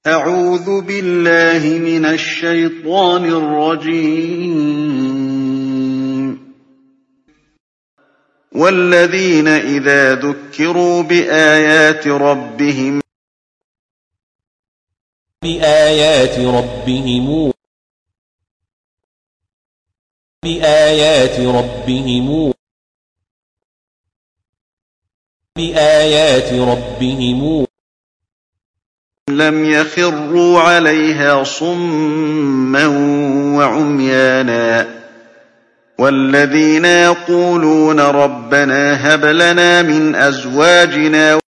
أعوذ بالله من الشيطان الرجيم والذين إذا ذكروا بآيات ربهم بآيات ربهم بآيات ربهم بآيات ربهم لم يخروا عليها صما وعميانا والذين يقولون ربنا هب لنا من أزواجنا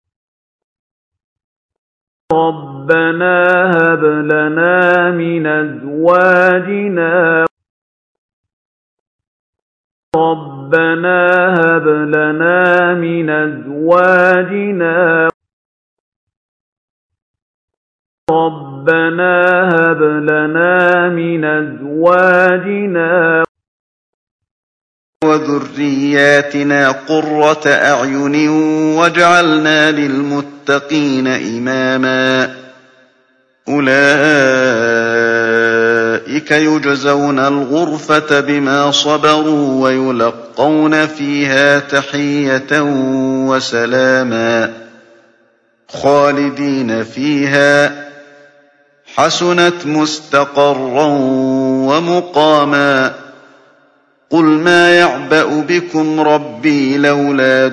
وذرياتنا قرة أعين واجعلنا للمتقين إماما أولئك يجزون الغرفة بما صبروا ويلقون فيها تحية وسلاما خالدين فيها حسنت مستقرا ومقاما قل ما يعبأ بكم ربي لولا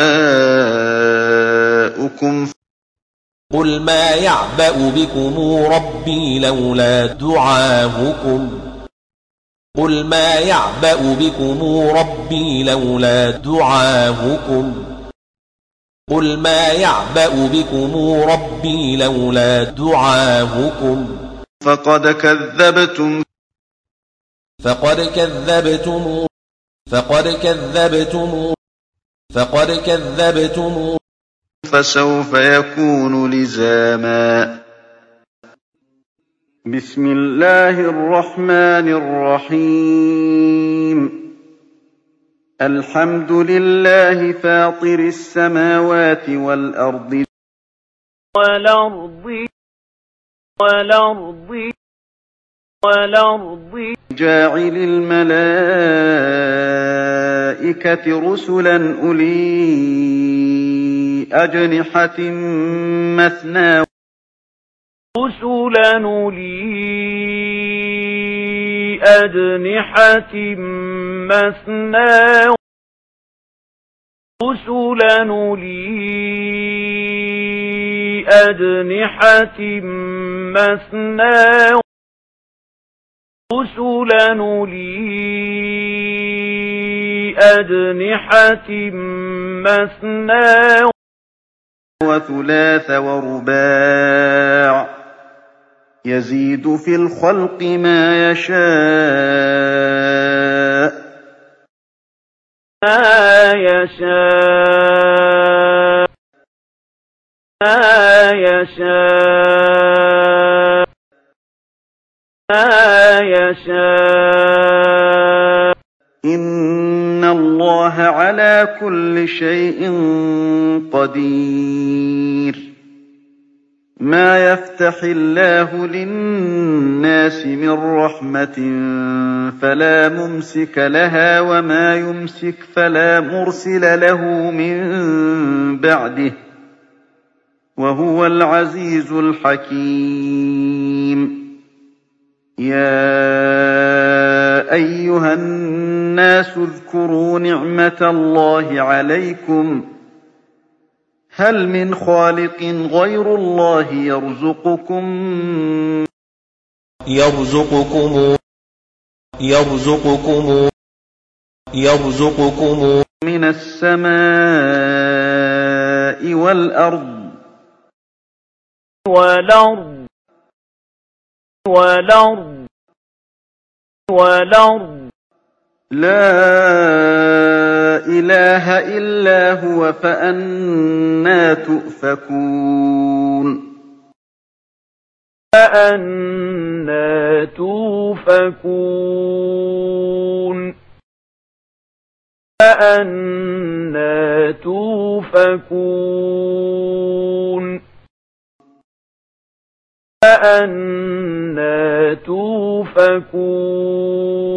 دعاؤكم قل ما يعبأ بكم ربي لولا دعاؤكم قل ما يعبأ بكم ربي لولا دعاؤكم قل ما يعبأ بكم ربي لولا دعاؤكم فقد كذبتم فسوف يكون لزاما بسم الله الرحمن الرحيم الحمد لله فاطر السماوات والأرض جاعل الملائكة رسلا أولي أجنحة مثنى وثلاث ورباع يزيد في الخلق ما يشاء إن الله على كل شيء قدير ما يفتح الله للناس من رحمة فلا ممسك لها وما يمسك فلا مرسل له من بعده وهو العزيز الحكيم يا أيها الناس اذكروا نعمة الله عليكم هل من خالق غير الله يرزقكم من السماء والأرض لا إله إلا هو فأنى تؤفكون فأنى توفكون